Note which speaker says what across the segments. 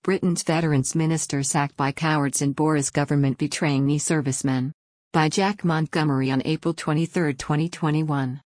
Speaker 1: Britain's Veterans Minister sacked by cowards and Boris government betraying knee servicemen. By Jack Montgomery on April 23, 2021.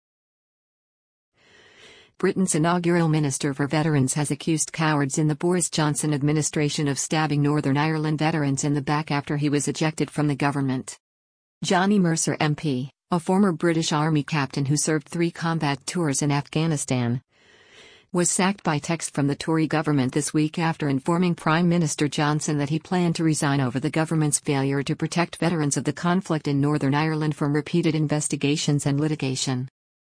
Speaker 1: Britain's inaugural Minister for Veterans has accused cowards in the Boris Johnson administration of stabbing Northern Ireland veterans in the back after he was ejected from the government. Johnny Mercer MP, a former British Army captain who served 3 combat tours in Afghanistan, was sacked by text from the Tory government this week after informing Prime Minister Johnson that he planned to resign over the government's failure to protect veterans of the conflict in Northern Ireland from repeated investigations and litigation.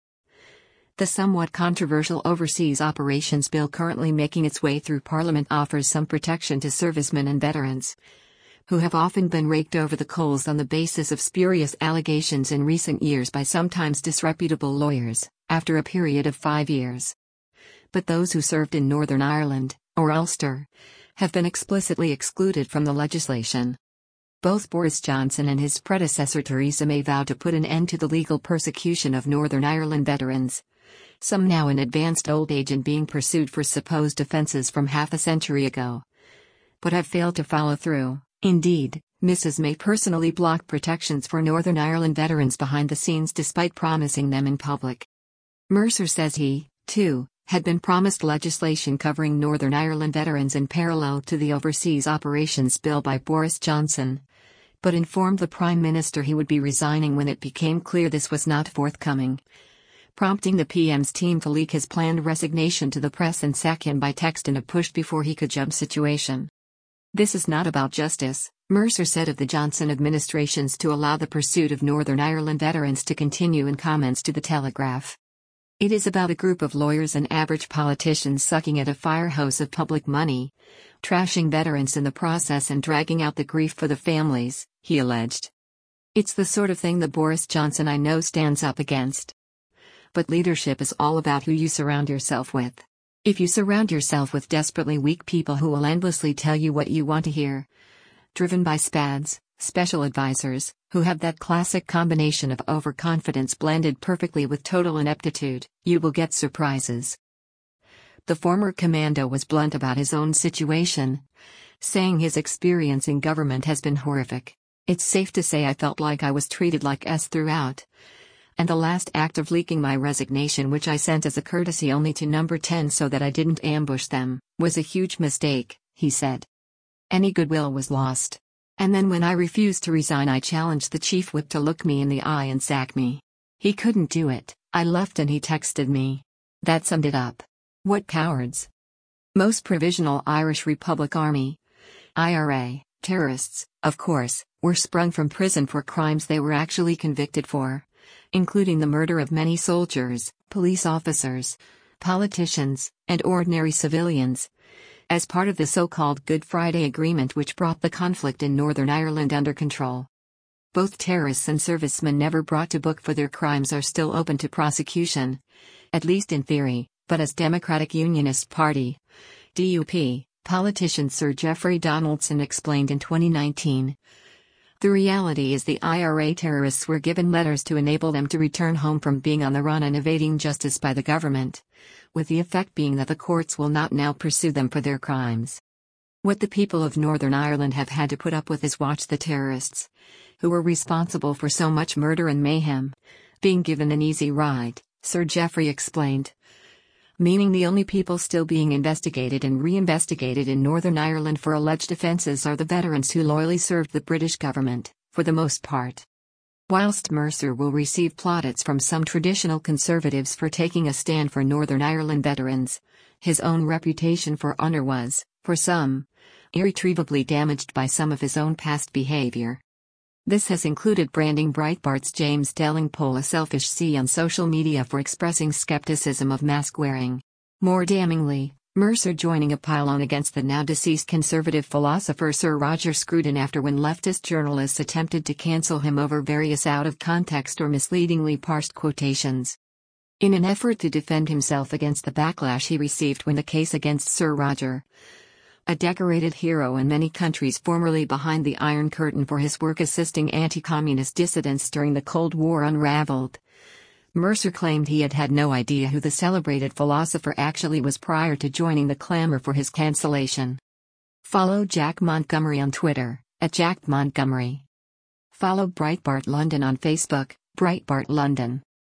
Speaker 1: The somewhat controversial Overseas Operations Bill currently making its way through Parliament offers some protection to servicemen and veterans, who have often been raked over the coals on the basis of spurious allegations in recent years by sometimes disreputable lawyers, after a period of 5 years. But those who served in Northern Ireland, or Ulster, have been explicitly excluded from the legislation. Both Boris Johnson and his predecessor Theresa May vowed to put an end to the legal persecution of Northern Ireland veterans, some now in advanced old age and being pursued for supposed offences from half a century ago, but have failed to follow through. Indeed, Mrs. May personally blocked protections for Northern Ireland veterans behind the scenes despite promising them in public. Mercer says he, too, had been promised legislation covering Northern Ireland veterans in parallel to the Overseas Operations Bill by Boris Johnson, but informed the Prime Minister he would be resigning when it became clear this was not forthcoming, prompting the PM's team to leak his planned resignation to the press and sack him by text in a push before he could jump situation. "This is not about justice," Mercer said of the Johnson administration's to allow the pursuit of Northern Ireland veterans to continue in comments to The Telegraph. "It is about a group of lawyers and average politicians sucking at a fire hose of public money, trashing veterans in the process and dragging out the grief for the families," he alleged. "It's the sort of thing the Boris Johnson I know stands up against. But leadership is all about who you surround yourself with. If you surround yourself with desperately weak people who will endlessly tell you what you want to hear, driven by SPADs, special advisors, who have that classic combination of overconfidence blended perfectly with total ineptitude, you will get surprises." The former commando was blunt about his own situation, saying his experience in government has been horrific. "It's safe to say I felt like I was treated like S throughout. And the last act of leaking my resignation, which I sent as a courtesy only to Number 10 so that I didn't ambush them, was a huge mistake," he said. "Any goodwill was lost. And then when I refused to resign, I challenged the chief whip to look me in the eye and sack me. He couldn't do it. I left and he texted me. That summed it up." What cowards! Most Provisional Irish Republic Army (IRA) terrorists, of course, were sprung from prison for crimes they were actually convicted for, including the murder of many soldiers, police officers, politicians, and ordinary civilians, as part of the so-called Good Friday Agreement which brought the conflict in Northern Ireland under control. Both terrorists and servicemen never brought to book for their crimes are still open to prosecution, at least in theory, but as Democratic Unionist Party (DUP) politician Sir Geoffrey Donaldson explained in 2019, "The reality is the IRA terrorists were given letters to enable them to return home from being on the run and evading justice by the government, with the effect being that the courts will not now pursue them for their crimes. What the people of Northern Ireland have had to put up with is watch the terrorists, who were responsible for so much murder and mayhem, being given an easy ride," Sir Geoffrey explained. Meaning the only people still being investigated and re-investigated in Northern Ireland for alleged offences are the veterans who loyally served the British government, for the most part. Whilst Mercer will receive plaudits from some traditional Conservatives for taking a stand for Northern Ireland veterans, his own reputation for honour was, for some, irretrievably damaged by some of his own past behaviour. This has included branding Breitbart's James Delingpole a selfish C on social media for expressing skepticism of mask wearing. More damningly, Mercer joining a pile-on against the now-deceased conservative philosopher Sir Roger Scruton after when leftist journalists attempted to cancel him over various out-of-context or misleadingly parsed quotations. In an effort to defend himself against the backlash he received when the case against Sir Roger, a decorated hero in many countries formerly behind the Iron Curtain for his work assisting anti-communist dissidents during the Cold War unraveled, Mercer claimed he had had no idea who the celebrated philosopher actually was prior to joining the clamor for his cancellation. Follow Jack Montgomery on Twitter, @JackMontgomery. Follow Breitbart London on Facebook, Breitbart London.